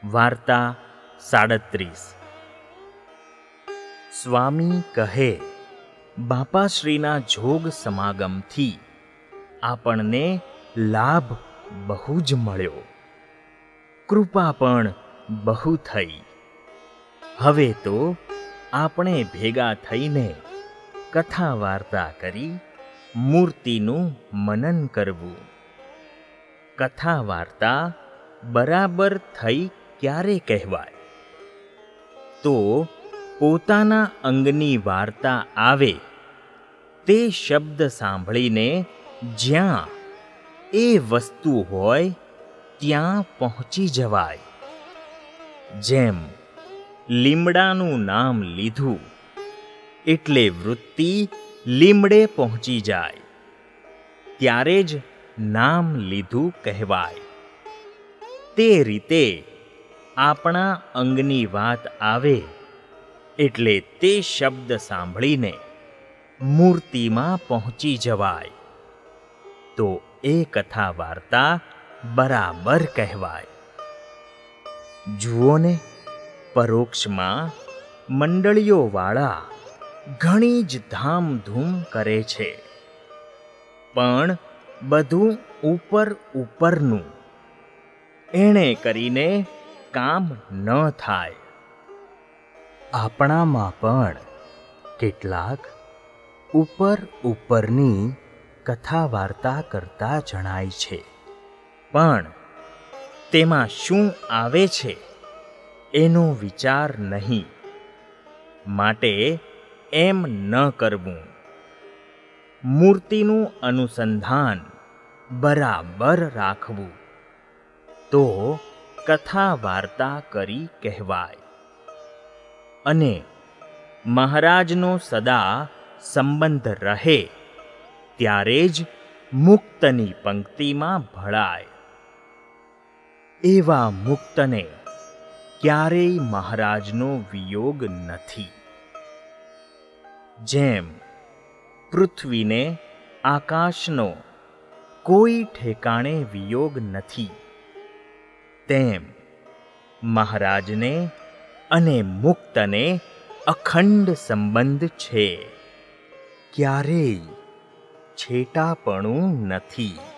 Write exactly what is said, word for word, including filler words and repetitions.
વાર્તા સાડત્રીસ. સ્વામી કહે, બાપાશ્રીના જોગ સમાગમથી આપણને લાભ બહુ જ મળ્યો, કૃપા પણ બહુ થઈ. હવે તો આપણે ભેગા થઈને કથા વાર્તા કરી મૂર્તિનું મનન કરવું. કથા વાર્તા બરાબર થઈ ક્યારે કહેવાય? તો પોતાના અંગની વાર્તા આવે તે શબ્દ સાંભળીને જ્યાં એ વસ્તુ હોય ત્યાં પહોંચી જવાય. જેમ લીમડાનું નામ લીધું એટલે વૃત્તિ લીમડે પહોંચી જાય, ત્યારે જ નામ લીધું કહેવાય. તે રીતે આપણા અંગની વાત આવે એટલે તે શબ્દ સાંભળીને મૂર્તિમાં પહોંચી જવાય, તો એ કથા વાર્તા બરાબર કહેવાય. જુઓ ને, પરોક્ષમાં મંડળીઓવાળા ઘણી જ ધામધૂમ કરે છે, પણ બધું ઉપર ઉપરનું, એણે કરીને કામ ન થાય. આપણામાં પણ કેટલાક ઉપર ઉપરની કથા વાર્તા કરતા જણાય છે, પણ તેમાં શું આવે છે એનો વિચાર નહીં. માટે એમ ન કરવું. મૂર્તિનું અનુસંધાન બરાબર રાખવું, તો કથા વાર્તા કરી કહેવાય. અને મહારાજનો સદા સંબંધ રહે ત્યારે જ મુક્તની પંક્તિમાં ભળાય. એવા મુક્તને ક્યારેય મહારાજનો વિયોગ નથી. જેમ પૃથ્વીને આકાશનો કોઈ ઠેકાણે વિયોગ નથી, તેમ મહારાજને અને મુક્તને અખંડ સંબંધ છે, ક્યારેય છેટાપણું નથી.